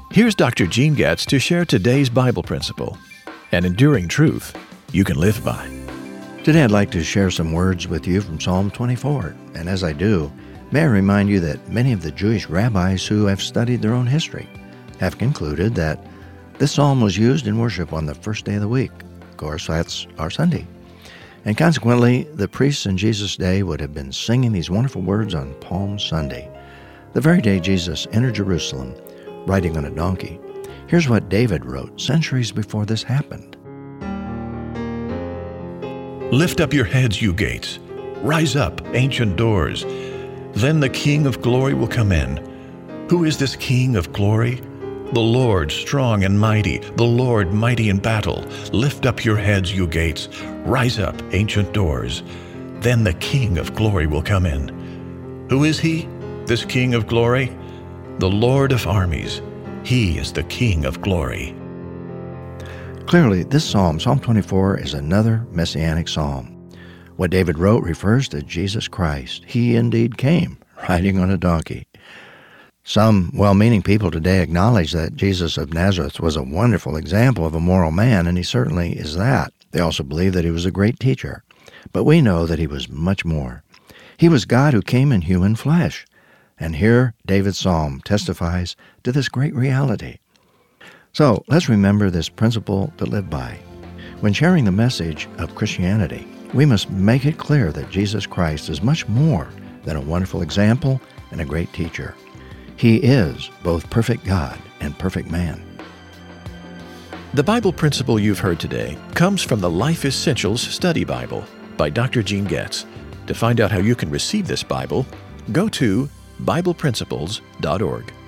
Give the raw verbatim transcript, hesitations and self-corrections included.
Here's Doctor Gene Getz to share today's Bible principle, an enduring truth you can live by. Today I'd like to share some words with you from Psalm twenty-four, and as I do, may I remind you that many of the Jewish rabbis who have studied their own history have concluded that this psalm was used in worship on the first day of the week. Of course, that's our Sunday. And consequently, the priests in Jesus' day would have been singing these wonderful words on Palm Sunday, the very day Jesus entered Jerusalem, riding on a donkey. Here's what David wrote centuries before this happened. Lift up your heads, you gates. Rise up, ancient doors. Then the King of glory will come in. Who is this King of glory? The Lord strong and mighty, the Lord mighty in battle. Lift up your heads, you gates. Rise up, ancient doors. Then the King of glory will come in. Who is he, this King of glory? The Lord of armies. He is the King of glory. Clearly, this psalm, Psalm twenty-four, is another messianic psalm. What David wrote refers to Jesus Christ. He indeed came, riding on a donkey. Some well-meaning people today acknowledge that Jesus of Nazareth was a wonderful example of a moral man, and he certainly is that. They also believe that he was a great teacher. But we know that he was much more. He was God who came in human flesh. And here, David's psalm testifies to this great reality. So, let's remember this principle to live by. When sharing the message of Christianity, we must make it clear that Jesus Christ is much more than a wonderful example and a great teacher. He is both perfect God and perfect man. The Bible principle you've heard today comes from the Life Essentials Study Bible by Doctor Gene Getz. To find out how you can receive this Bible, go to Bible Principles dot org.